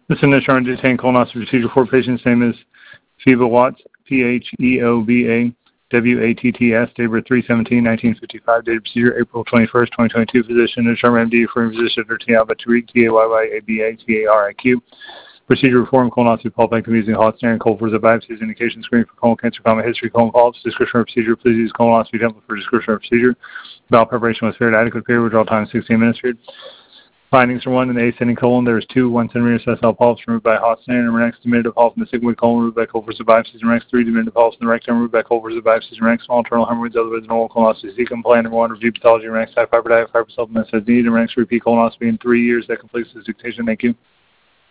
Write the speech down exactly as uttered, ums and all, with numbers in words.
This initial detained colonoscopy procedure for patient's name is Phoeba Watts, P H E O B A W A T T S, date of birth three seventeen nineteen fifty-five, date of procedure April twenty-first, twenty twenty-two, physician, determined M D, referring physician, Doctor Tiaba Tariq, T A Y Y A B A T A R I Q. Procedure reform colonoscopy polypectomy using hot snare and cold for the biopsies, indication screening for colon cancer, common history, colon polyps, description of procedure, please use colonoscopy template for description of procedure. Bowel preparation was fair, adequate period, withdrawal time sixteen minutes period. Findings are one, in the ascending colon, there is two, one centimeter sessile polyps removed by hot snare, and next diminutive polyp in the sigmoid colon removed by cold for the biopsies, and next three diminutive polyps in the rectum removed by cold for the biopsies, and next small internal hemorrhoids, otherwise normal colonoscopy. Second plan number one, review pathology, and next high fiber diet, fiber supplements as needed, and next repeat colonoscopy in three years. That completes this dictation. Thank you.